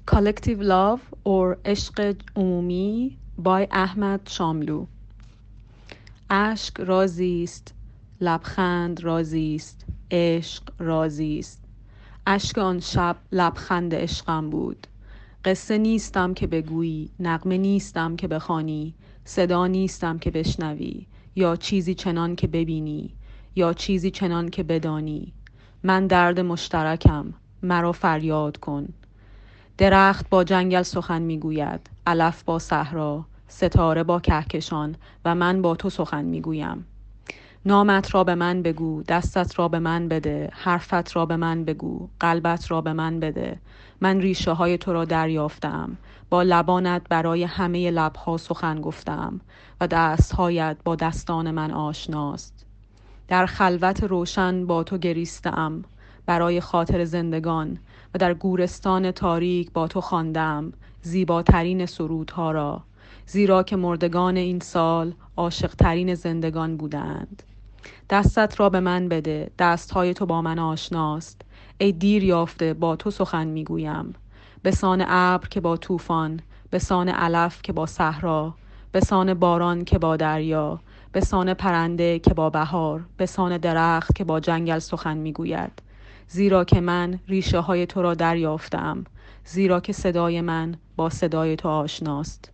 Collective Love or عشق عمومی by احمد شاملو. اشک رازی است، لبخند رازی است، عشق رازی است. اشک آن شب لبخند عشقم بود. قصه نیستم که بگویی، نغمه نیستم که بخوانی، صدا نیستم که بشنوی، یا چیزی چنان که ببینی، یا چیزی چنان که بدانی. من درد مشترکم، مرا فریاد کن. درخت با جنگل سخن میگوید، علف با صحرا، ستاره با کهکشان و من با تو سخن میگویم. نامت را به من بگو، دستت را به من بده، حرفت را به من بگو، قلبت را به من بده. من ریشه های تو را دریافتم، با لبانت برای همه لبها سخن گفتم و دستهایت با دستان من آشناست. در خلوت روشن با تو گریستم برای خاطر زندگان و در گورستان تاریک با تو خواندم زیباترین سرودها را، زیرا که مردگان این سال عاشقترین زندگان بودند. دستت را به من بده، دستهای تو با من آشناست. ای دیر یافته با تو سخن میگویم، به سان ابر که با طوفان، به سان علف که با صحرا، به سان باران که با دریا، به سان پرنده که با بهار، به سان درخت که با جنگل سخن میگوید. زیرا که من ریشه های تو را دریافتم، زیرا که صدای من با صدای تو آشناست.